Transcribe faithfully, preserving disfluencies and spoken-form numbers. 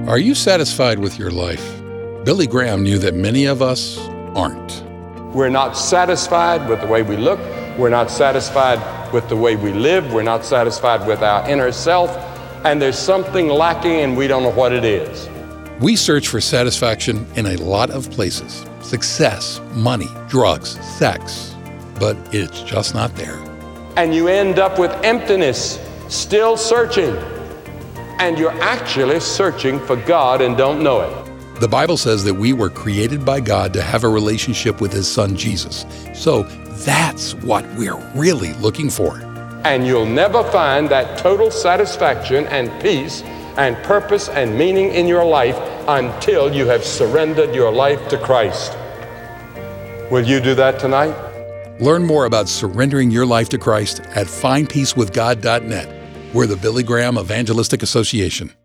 Are you satisfied with your life? Billy Graham knew that many of us aren't. We're not satisfied with the way we look. We're not satisfied with the way we live. We're not satisfied with our inner self. And there's something lacking and we don't know what it is. We search for satisfaction in a lot of places. Success, money, drugs, sex. But it's just not there. And you end up with emptiness, still searching. And you're actually searching for God and don't know it. The Bible says that we were created by God to have a relationship with His Son, Jesus. So that's what we're really looking for. And you'll never find that total satisfaction and peace and purpose and meaning in your life until you have surrendered your life to Christ. Will you do that tonight? Learn more about surrendering your life to Christ at find peace with god dot net. We're the Billy Graham Evangelistic Association.